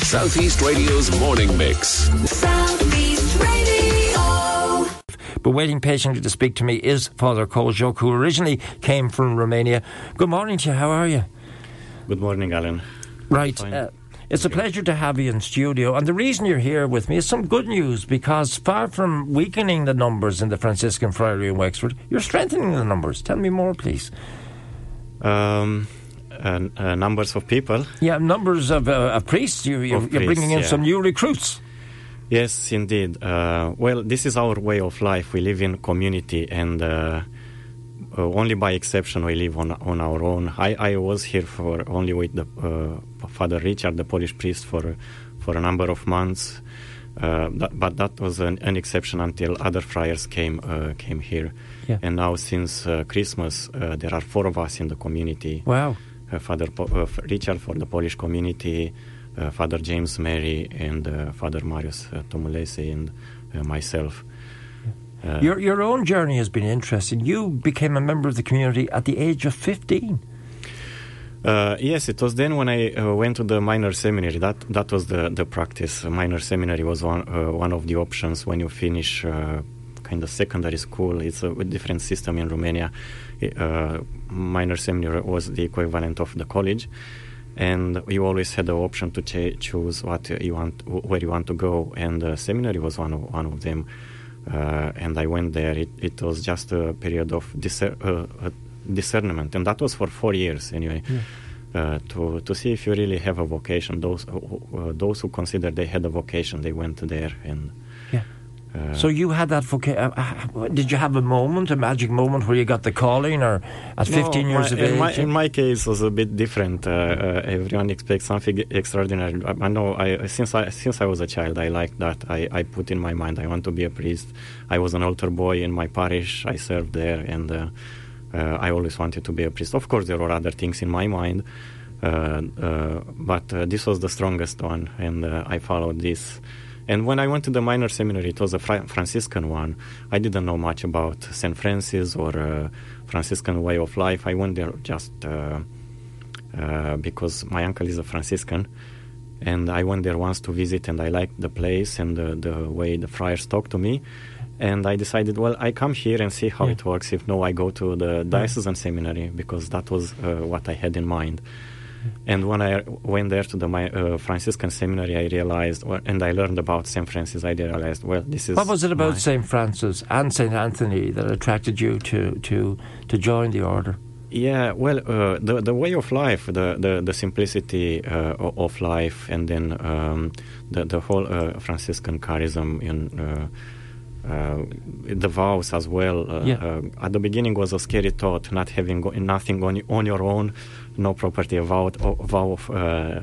Southeast Radio's morning mix. Southeast Radio. But waiting patiently to speak to me is Father Kolzsok, who originally came from Romania. Good morning to you. How are you? Good morning, Alan. Right. It's a pleasure to have you in studio. And the reason you're here with me is some good news, because far from weakening the numbers in the Franciscan Friary in Wexford, you're strengthening the numbers. Tell me more, please. Numbers of people? Yeah, numbers of priests. You're bringing in some new recruits. Yes, indeed. Well, this is our way of life. We live in community, and only by exception we live on our own. I was here only with the Father Richard, the Polish priest, for a number of months. But that was an exception until other friars came here. Yeah. And now since Christmas, there are 4 of us in the community. Wow. Father Richard for the Polish community, Father James Mary, and Father Marius Tomulese, and myself. Your own journey has been interesting. You became a member of the community at the age of 15. Yes, it was then when I went to the minor seminary. That was the practice. Minor seminary was one of the options when you finish kind of secondary school. It's a different system in Romania. Minor seminary was the equivalent of the college, and you always had the option to choose what you want, where you want to go, and seminary was one of them. And I went there. It was just a period of discernment, and that was for 4 years anyway. Yeah. To see if you really have a vocation. Those who considered they had a vocation, they went there. And yeah. So you had that vocation. Did you have a magic moment where you got the calling, or at 15 years of age? In my case, it was a bit different. Everyone expects something extraordinary. I know. Since I was a child, I liked that. I put in my mind I want to be a priest. I was an altar boy in my parish. I served there, and I always wanted to be a priest. Of course, there were other things in my mind, but this was the strongest one, and I followed this. And when I went to the minor seminary, it was a Franciscan one. I didn't know much about St. Francis or Franciscan way of life. I went there just because my uncle is a Franciscan, and I went there once to visit, and I liked the place and the way the friars talked to me. And I decided, well, I come here and see how it works. If no, I go to the diocesan seminary, because that was what I had in mind. And when I went there to the Franciscan seminary, I realized, and I learned about St. Francis, I realized, well, this is... What was it about St. Francis and St. Anthony that attracted you to join the order? Yeah, well, the way of life, the simplicity of life, and then the whole Franciscan charism in... the vows as well. At the beginning was a scary thought, not having nothing on your own, no property, a vow of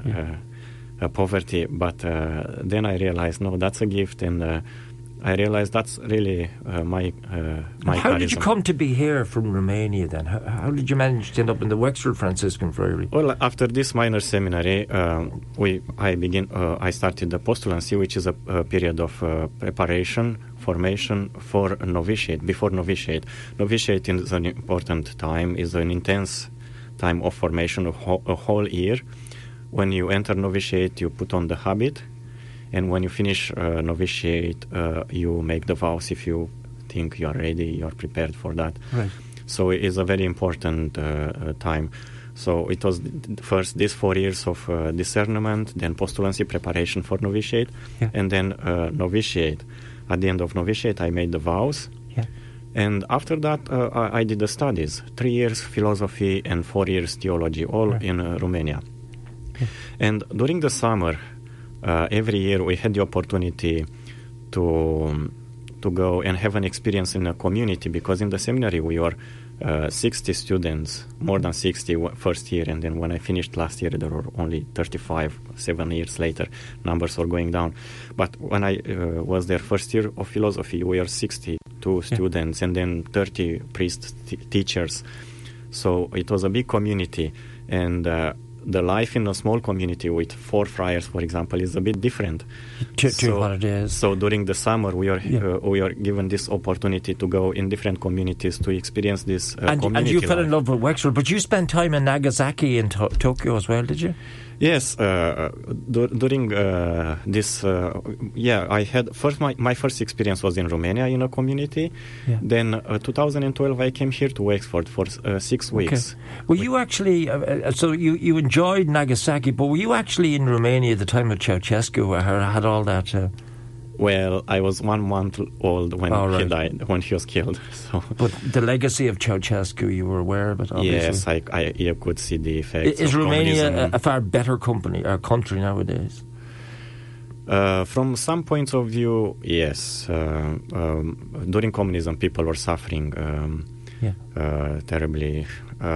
poverty. But then I realized, no, that's a gift, and I realized that's really my How charism. did you come to be here from Romania then? How did you manage to end up in the Wexford Franciscan Friary? Well, after this minor seminary, I started the postulancy, which is a period of preparation, formation for novitiate, before novitiate. Novitiate is an important time, is an intense time of formation of a whole year. When you enter novitiate, you put on the habit, and when you finish novitiate, you make the vows if you think you are ready, you are prepared for that. Right. So it is a very important time. So it was first these 4 years of discernment, then postulancy, preparation for novitiate, and then novitiate. At the end of novitiate, I made the vows. Yeah. And after that, I did the studies, 3 years philosophy and 4 years theology, all in Romania. Okay. And during the summer, every year we had the opportunity to go and have an experience in a community, because in the seminary we were 60 students, more than 60 first year, and then when I finished last year there were only 35. 7 years later, numbers were going down. But when I was there first year of philosophy, we were 62 students, and then 30 priests, teachers. So it was a big community, and the life in a small community with 4 friars, for example, is a bit different. To what it is. So during the summer, we are given this opportunity to go in different communities to experience this community and you fell in life. love with Wexford, but you spent time in Nagasaki in Tokyo as well, did you? Yes, during this, I had my first experience was in Romania in a community. Yeah. Then 2012, I came here to Wexford for 6 weeks. Okay. Were you actually, so you enjoyed Nagasaki, but were you actually in Romania at the time of Ceausescu, where had all that... Well, I was 1 month old when right. he died, when he was killed. So. But the legacy of Ceausescu, you were aware of it, obviously. Yes, you could see the effects. Is of Romania a far better country nowadays? From some points of view, yes. During communism, people were suffering terribly.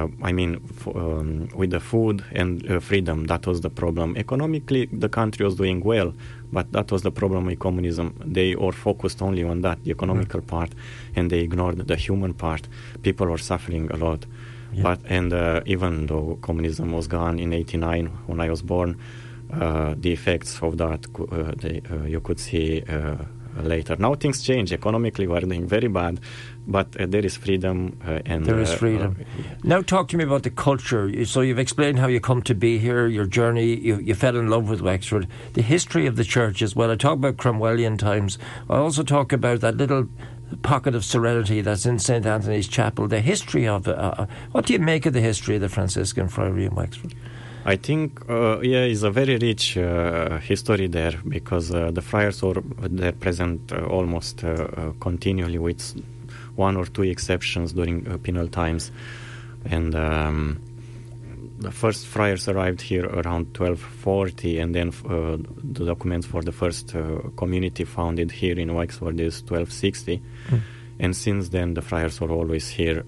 With the food and freedom, that was the problem. Economically, the country was doing well, but that was the problem with communism. They were focused only on that, the economical part, and they ignored the human part. People were suffering a lot. Yeah. Even though communism was gone in 1989 when I was born, the effects of that you could see later. Now things change. Economically, we're doing very bad, but there is freedom. There is freedom. Now talk to me about the culture. So you've explained how you come to be here, your journey, you fell in love with Wexford, the history of the church as well. I talk about Cromwellian times. I also talk about that little pocket of serenity that's in St. Anthony's Chapel, the history of what do you make of the history of the Franciscan Friary in Wexford? I think, it's a very rich history there, because the friars are there present almost continually, with 1 or 2 exceptions during penal times. And the first friars arrived here around 1240, and then the documents for the first community founded here in Wexford is 1260. And since then, the friars are always here.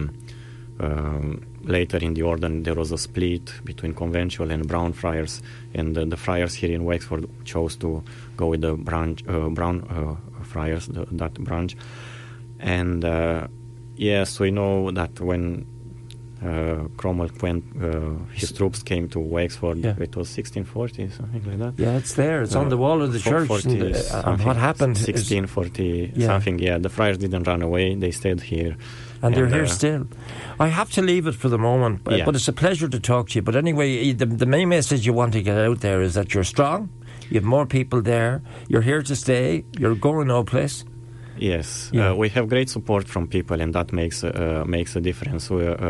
Later in the order, there was a split between conventual and brown friars, and the friars here in Wexford chose to go with the brown friars, that branch. And yes, we know that when Cromwell went, his troops came to Wexford, it was 1640, something like that. Yeah, it's there. It's on the wall of the church. And what happened 1640 something, the friars didn't run away, they stayed here. And they're here still. I have to leave it for the moment, but it's a pleasure to talk to you. But anyway, the main message you want to get out there is that you're strong, you have more people there, you're here to stay, you're going no place. Yes, we have great support from people, and that makes a difference.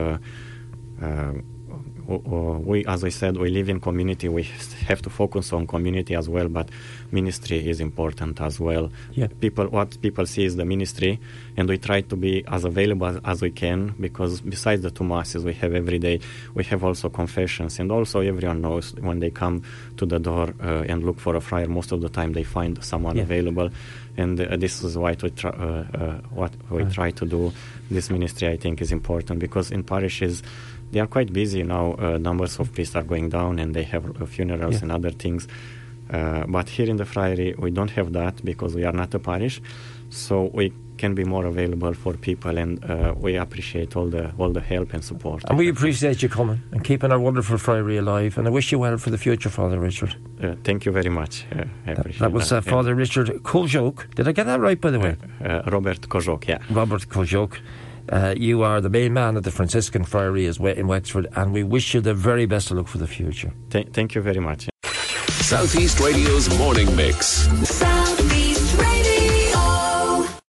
We, as I said, we live in community. We have to focus on community as well, but ministry is important as well. Yeah. What people see is the ministry, and we try to be as available as we can, because besides the 2 masses we have every day, we have also confessions, and also everyone knows when they come to the door and look for a friar, most of the time they find someone available, and this is what we try to do. This ministry, I think, is important, because in parishes they are quite busy now. Numbers of priests are going down, and they have funerals and other things. But here in the friary, we don't have that, because we are not a parish. So we can be more available for people, and we appreciate all the help and support. And we appreciate you coming and keeping our wonderful friary alive. And I wish you well for the future, Father Richard. Thank you very much. I appreciate that. Was Father Richard Kojoc. Did I get that right, by the way? Robert Kojoc, yeah. Robert Kojoc. You are the main man of the Franciscan Friary in Wexford, and we wish you the very best of luck for the future. Thank you very much. Southeast Radio's Morning Mix.